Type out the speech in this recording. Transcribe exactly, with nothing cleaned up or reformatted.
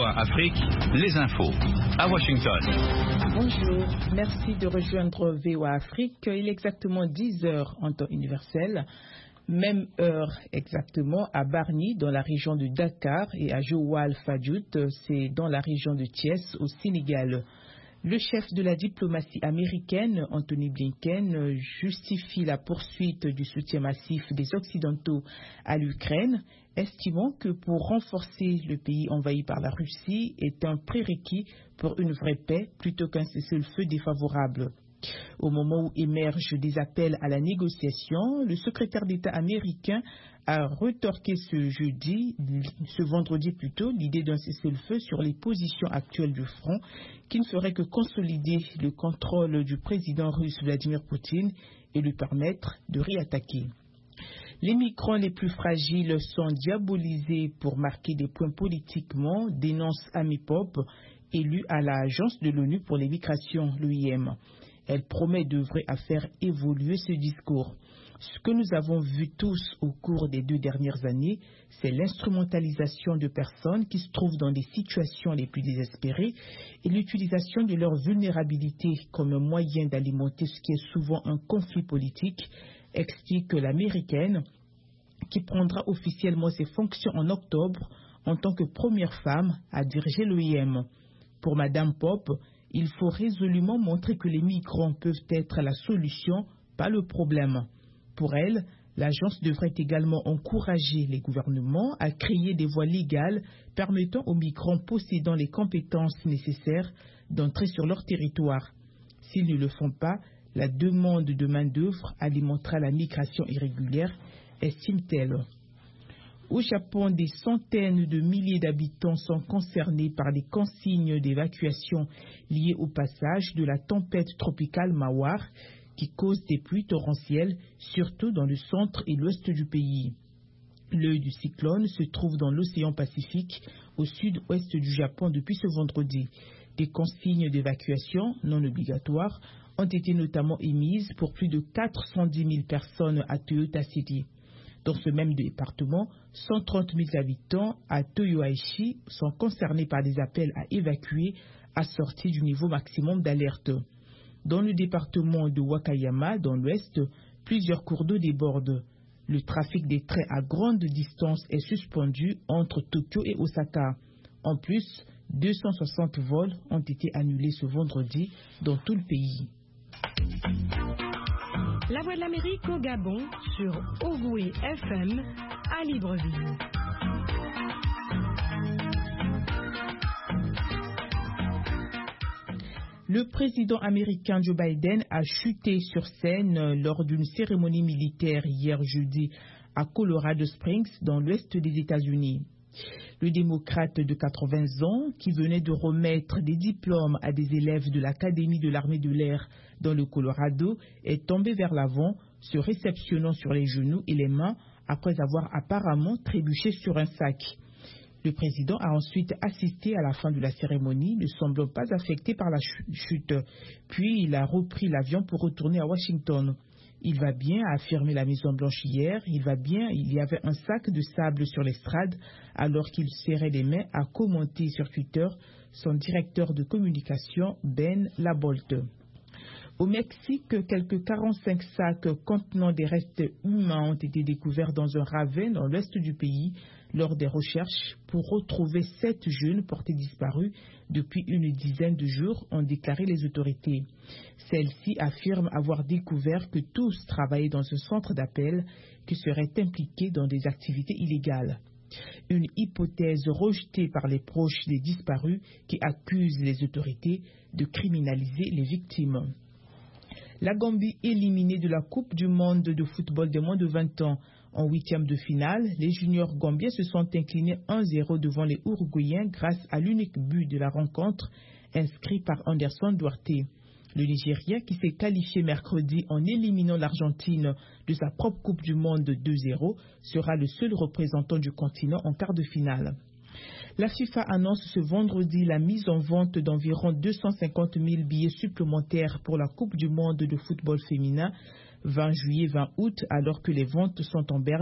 V O A Afrique, les infos à Washington. Bonjour, merci de rejoindre V O A Afrique. Il est exactement dix heures en temps universel. Même heure exactement à Bargny dans la région de Dakar et à Joal Fadiout, c'est dans la région de Thiès au Sénégal. Le chef de la diplomatie américaine, Anthony Blinken, justifie la poursuite du soutien massif des Occidentaux à l'Ukraine, estimant que pour renforcer le pays envahi par la Russie est un prérequis pour une vraie paix plutôt qu'un cessez-le-feu défavorable. Au moment où émergent des appels à la négociation, le secrétaire d'État américain a retorqué ce jeudi, ce vendredi plutôt, l'idée d'un cessez-le-feu sur les positions actuelles du front qui ne ferait que consolider le contrôle du président russe Vladimir Poutine et lui permettre de réattaquer. Les migrants les plus fragiles sont diabolisés pour marquer des points politiquement, dénonce Amy Pope, élue à l'Agence de l'ONU pour les migrations, l'O I M. Elle promet d'œuvrer à faire évoluer ce discours. Ce que nous avons vu tous au cours des deux dernières années, c'est l'instrumentalisation de personnes qui se trouvent dans des situations les plus désespérées et l'utilisation de leur vulnérabilité comme un moyen d'alimenter ce qui est souvent un conflit politique, explique l'Américaine, qui prendra officiellement ses fonctions en octobre en tant que première femme à diriger l'O I M. Pour Madame Pope, il faut résolument montrer que les migrants peuvent être la solution, pas le problème. Pour elle, l'agence devrait également encourager les gouvernements à créer des voies légales permettant aux migrants possédant les compétences nécessaires d'entrer sur leur territoire. S'ils ne le font pas, la demande de main-d'œuvre alimentera la migration irrégulière, estime-t-elle. Au Japon, des centaines de milliers d'habitants sont concernés par des consignes d'évacuation liées au passage de la tempête tropicale Mawar qui cause des pluies torrentielles, surtout dans le centre et l'ouest du pays. L'œil du cyclone se trouve dans l'océan Pacifique, au sud-ouest du Japon depuis ce vendredi. Des consignes d'évacuation non obligatoires ont été notamment émises pour plus de quatre cent dix mille personnes à Toyota City. Dans ce même département, cent trente mille habitants à Toyoaichi sont concernés par des appels à évacuer assortis du niveau maximum d'alerte. Dans le département de Wakayama, dans l'ouest, plusieurs cours d'eau débordent. Le trafic des trains à grande distance est suspendu entre Tokyo et Osaka. En plus, deux cent soixante vols ont été annulés ce vendredi dans tout le pays. La Voix de l'Amérique au Gabon sur Ogoué F M à Libreville. Le président américain Joe Biden a chuté sur scène lors d'une cérémonie militaire hier jeudi à Colorado Springs dans l'ouest des États-Unis. Le démocrate de quatre-vingts ans, qui venait de remettre des diplômes à des élèves de l'Académie de l'armée de l'air dans le Colorado, est tombé vers l'avant, se réceptionnant sur les genoux et les mains après avoir apparemment trébuché sur un sac. Le président a ensuite assisté à la fin de la cérémonie, ne semblant pas affecté par la chute. Puis il a repris l'avion pour retourner à Washington. Il va bien, a affirmé la Maison-Blanche hier. Il va bien, il y avait un sac de sable sur l'estrade alors qu'il serrait les mains, a commenté sur Twitter son directeur de communication Ben Labolte. Au Mexique, quelques quarante-cinq sacs contenant des restes humains ont été découverts dans un ravin dans l'ouest du pays lors des recherches pour retrouver sept jeunes portés disparus depuis une dizaine de jours, ont déclaré les autorités. Celles-ci affirment avoir découvert que tous travaillaient dans un centre d'appel qui serait impliqué dans des activités illégales. Une hypothèse rejetée par les proches des disparus qui accusent les autorités de criminaliser les victimes. La Gambie éliminée de la Coupe du monde de football des moins de vingt ans. En huitième de finale, les juniors gambiens se sont inclinés un zéro devant les Uruguayens grâce à l'unique but de la rencontre inscrit par Anderson Duarte. Le Nigeria, qui s'est qualifié mercredi en éliminant l'Argentine de sa propre Coupe du monde deux zéro, sera le seul représentant du continent en quart de finale. La FIFA annonce ce vendredi la mise en vente d'environ deux cent cinquante mille billets supplémentaires pour la Coupe du monde de football féminin vingt juillet vingt août, alors que les ventes sont en berne